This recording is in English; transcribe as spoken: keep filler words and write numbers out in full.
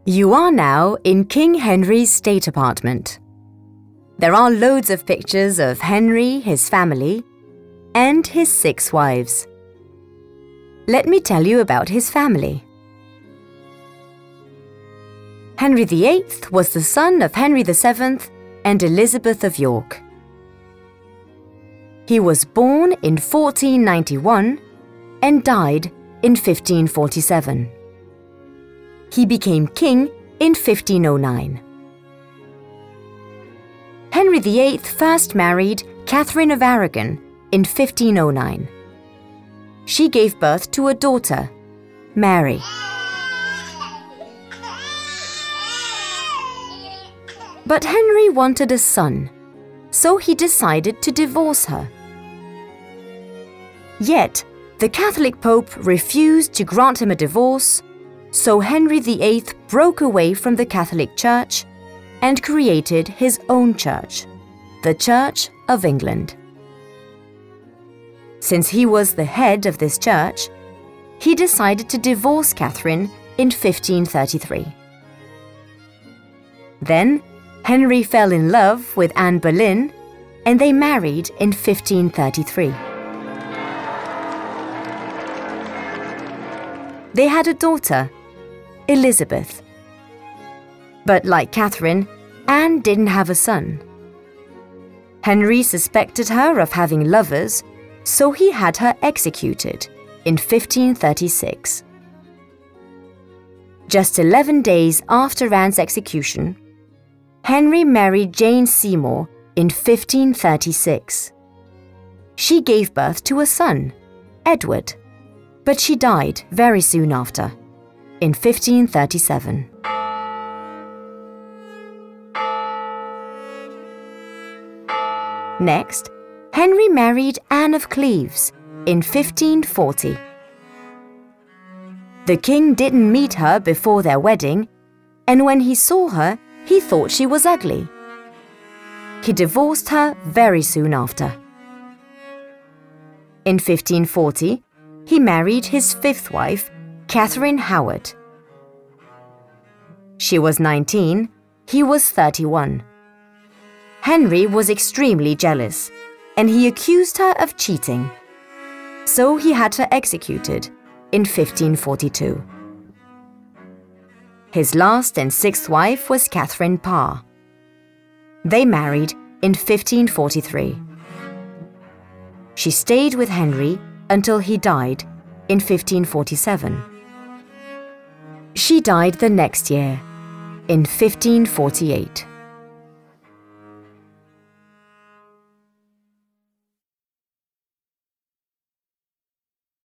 You are now in King Henry's state apartment. There are loads of pictures of Henry, his family, and his six wives. Let me tell you about his family. Henry the Eighth was the son of Henry the Seventh and Elizabeth of York. He was born in fourteen ninety-one and died in fifteen forty-seven. He became king in fifteen oh nine. Henry the Eighth first married Catherine of Aragon in fifteen oh nine. She gave birth to a daughter, Mary. But Henry wanted a son, so he decided to divorce her. Yet, the Catholic Pope refused to grant him a divorce, so Henry the Eighth broke away from the Catholic Church and created his own church, the Church of England. Since he was the head of this church, he decided to divorce Catherine in fifteen thirty-three. Then, Henry fell in love with Anne Boleyn, and they married in fifteen thirty-three. They had a daughter, Elizabeth. But like Catherine, Anne didn't have a son. Henry suspected her of having lovers, so he had her executed in fifteen thirty-six. Just eleven days after Anne's execution, Henry married Jane Seymour in fifteen thirty-six. She gave birth to a son, Edward, but she died very soon after, in fifteen thirty-seven. Next, Henry married Anne of Cleves in fifteen forty. The king didn't meet her before their wedding, and when he saw her, he thought she was ugly. He divorced her very soon after. In fifteen forty, he married his fifth wife, Catherine Howard. She was nineteen, he was thirty-one. Henry was extremely jealous, and he accused her of cheating. So he had her executed in fifteen forty-two. His last and sixth wife was Catherine Parr. They married in fifteen forty-three. She stayed with Henry until he died in fifteen forty-seven. She died the next year, in fifteen forty-eight.